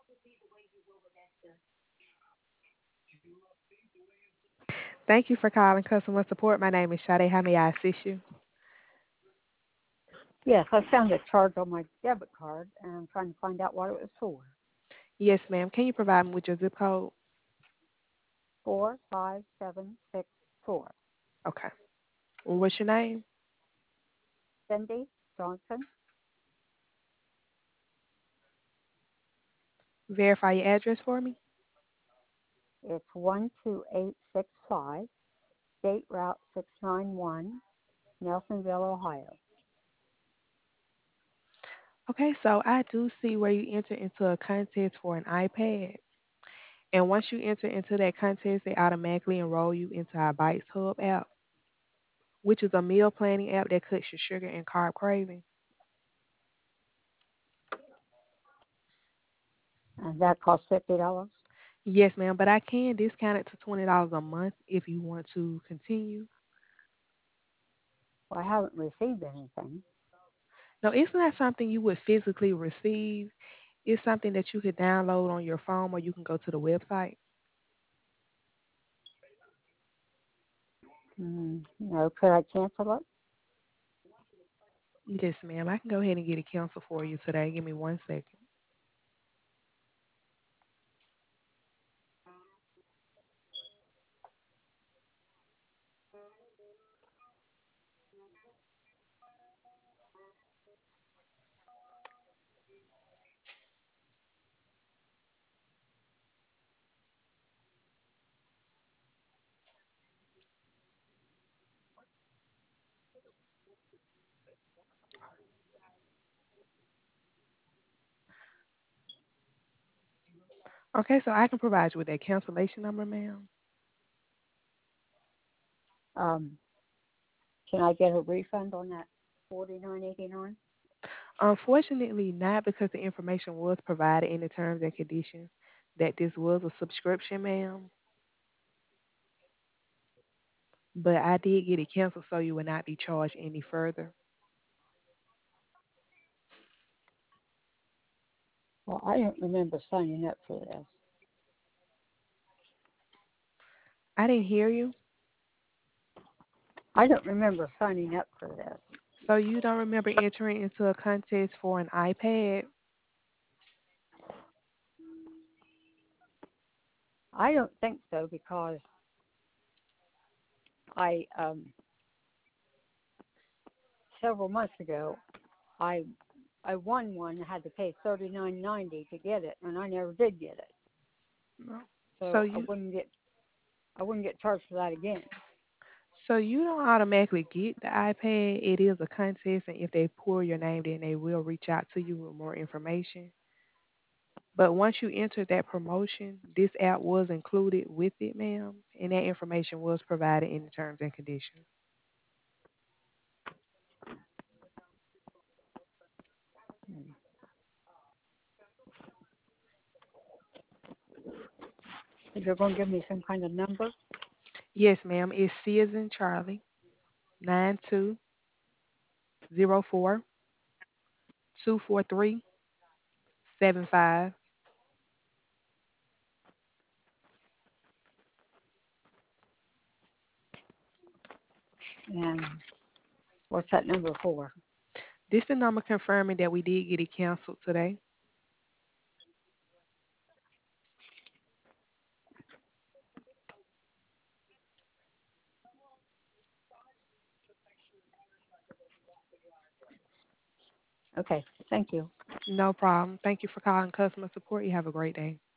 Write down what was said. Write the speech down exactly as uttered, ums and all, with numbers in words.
Thank you for calling customer support. My name is Sade. How may I assist you? Yes, I found a charge on my debit card and I'm trying to find out what it was for. Yes, ma'am. Can you provide me with your zip code? Four five seven six four. Okay. What's your name? Cindy Johnson. Verify your address for me. It's one two eight six five, State Route six nine one, Nelsonville, Ohio. Okay, so I do see where you enter into a contest for an iPad. And once you enter into that contest, they automatically enroll you into our Bites Hub app, which is a meal planning app that cuts your sugar and carb craving. And that costs fifty dollars. Yes, ma'am, but I can discount it to twenty dollars a month if you want to continue. Well, I haven't received anything. No, it's not something you would physically receive. It's something that you could download on your phone or you can go to the website. Mm, no, could I cancel it? Yes, ma'am. I can go ahead and get it canceled for you today. Give me one second. Okay, so I can provide you with that cancellation number, ma'am. Um, can I get a refund on that forty nine eighty nine? Unfortunately, not because the information was provided in the terms and conditions that this was a subscription, ma'am. But I did get it canceled so you will not be charged any further. Well, I don't remember signing up for this. I didn't hear you. I don't remember signing up for this. So you don't remember entering into a contest for an iPad? I don't think so because I um, several months ago I I won one. Had to pay thirty nine ninety to get it, and I never did get it. No. So So I you wouldn't get I wouldn't get charged for that again. so you don't automatically get the iPad. It is a contest, and if they pull your name, then they will reach out to you with more information. But once you enter that promotion, this app was included with it, ma'am, and that information was provided in the terms and conditions. You're going to give me some kind of number. Yes, ma'am. It's C as in Charlie, nine two zero four two four three seven five. And what's that number for? This the number confirming that we did get it canceled today. Okay, thank you. No problem. Thank you for calling customer support. You have a great day.